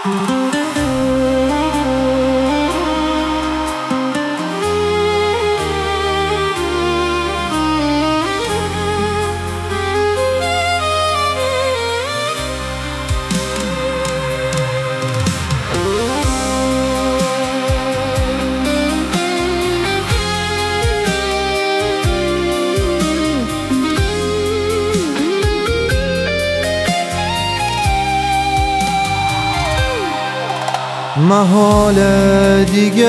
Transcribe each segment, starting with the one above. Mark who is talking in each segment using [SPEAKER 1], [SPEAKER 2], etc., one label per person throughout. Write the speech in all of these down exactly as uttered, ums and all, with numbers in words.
[SPEAKER 1] محاله دیگه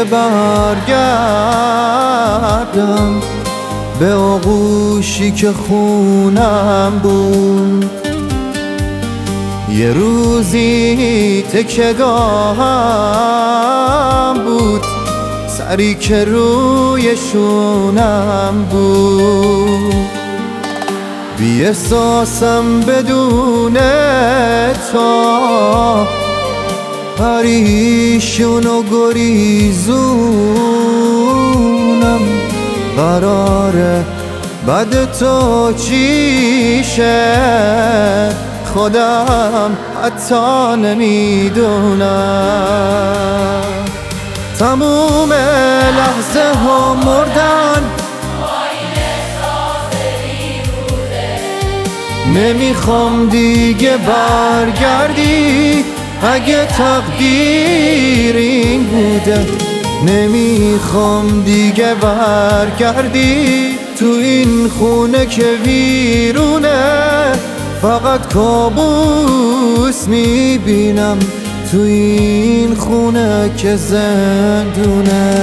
[SPEAKER 1] برگردم به آغوشی که خونم بود. یه روزی تکیه‌گاهم بود، سری که روی شونم بود. بی احساسم بدون تو، پریشون و گریزونم. قراره بعد تو چی شه خودم حتی نمیدونم. تموم لحظه ها مردن، نمیخوام دیگه برگردی. اگه تقدیر این بوده نمیخوام دیگه برگردی. تو این خونه که ویرونه فقط کابوس میبینم. تو این خونه که زندونه.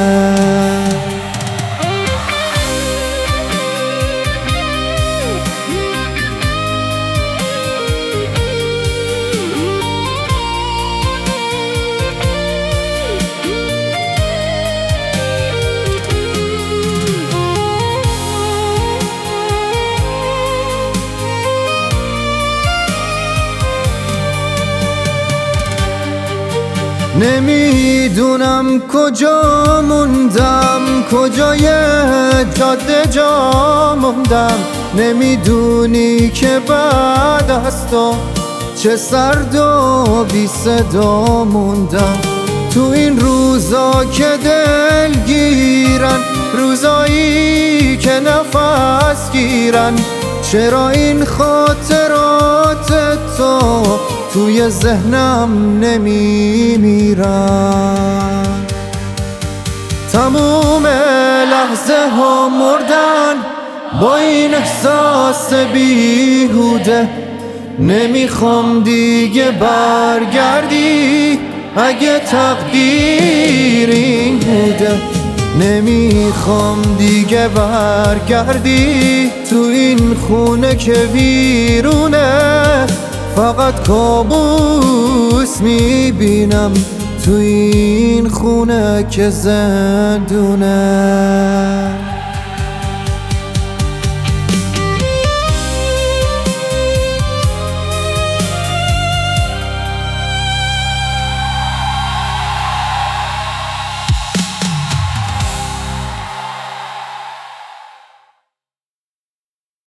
[SPEAKER 1] نمیدونم کجا موندم، کجای جاده جا موندم. نمیدونی که بعد از تو چه سرد و بی صدا موندم. تو این روزا که دل گیرن، روزایی که نفس گیرن، چرا این خاطرات تو توی ذهنم نمیمیرن؟ تموم لحظه ها مردن با این احساس بیهوده. نمیخوام دیگه برگردی. اگه تقدیر این بوده نمیخوام دیگه برگردی. تو این خونه که ویرونه فقط کابوس میبینم. تو این خونه که زندونه.